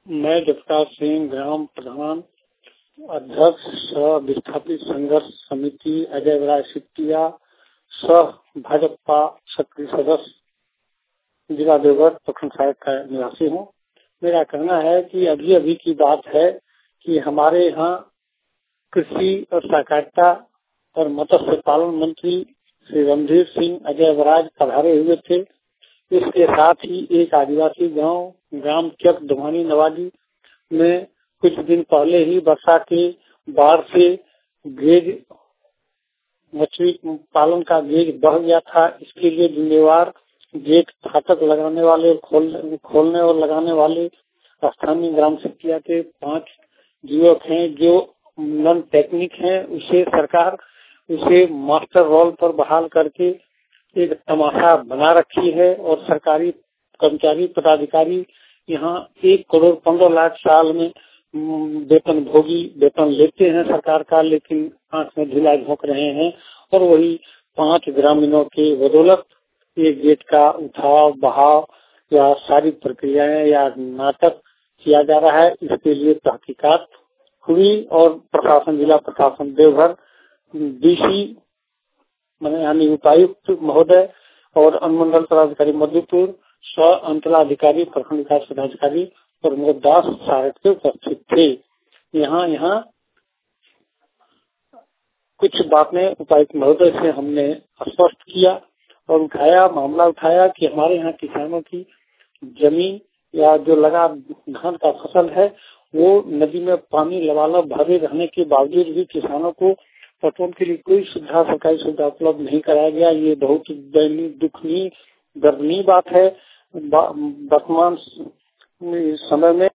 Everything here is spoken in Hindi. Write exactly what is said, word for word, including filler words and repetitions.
मैं जगतार सिंह, ग्राम प्रधान, अध्यक्ष सह विस्थापित संघर्ष समिति अजय राय सिटिया, सह भाजपा सक्रिय सदस्य जिला देवघर प्रखंड सहायक का निवासी हूँ। मेरा कहना है कि अभी अभी की बात है कि हमारे यहाँ कृषि और सहकारिता और मत्स्य पालन मंत्री श्री रणधीर सिंह अजय वराज पधारे हुए थे। इसके साथ ही एक आदिवासी गांव ग्राम चक दुमानी नवाजी में कुछ दिन पहले ही वर्षा के बाढ़ से गेज मछली पालन का गेज बह गया था। इसके लिए जिम्मेवार गेट फाटक लगाने वाले खोल, खोलने और लगाने वाले स्थानीय ग्राम सचिया के पांच युवक हैं जो नॉन टेक्निक हैं। उसे सरकार उसे मास्टर रोल पर बहाल करके एक तमाशा बना रखी है और सरकारी कर्मचारी पदाधिकारी यहाँ एक करोड़ पंद्रह लाख साल में वेतन भोगी वेतन लेते हैं सरकार का, लेकिन आंख में ढिला झोंक रहे हैं। और वही पांच ग्रामीणों के बदौलत ये गेट का उठाव बहाव या सारी प्रक्रियाएं या नाटक किया जा रहा है। इसके लिए तहकीकात हुई और प्रशासन जिला प्रशासन देवघर डीसी मैंने यानी उपायुक्त महोदय और अनुमंडल पदाधिकारी मधुपुर सह अंचलाधिकारी प्रखंड विकास पदाधिकारी और दास सहायक से उपस्थित थे। यहाँ यहाँ कुछ बातें उपायुक्त महोदय से हमने स्पष्ट किया और उठाया मामला उठाया कि हमारे यहाँ किसानों की जमीन या जो लगा धान का फसल है वो नदी में पानी लबालब भरे रहने के बावजूद भी किसानों को पटवन के लिए कोई सुविधा सरकारी सुविधा उपलब्ध नहीं कराया गया। ये बहुत दयनीय दुखनीय दर्दनीय बात है। वर्तमान समय में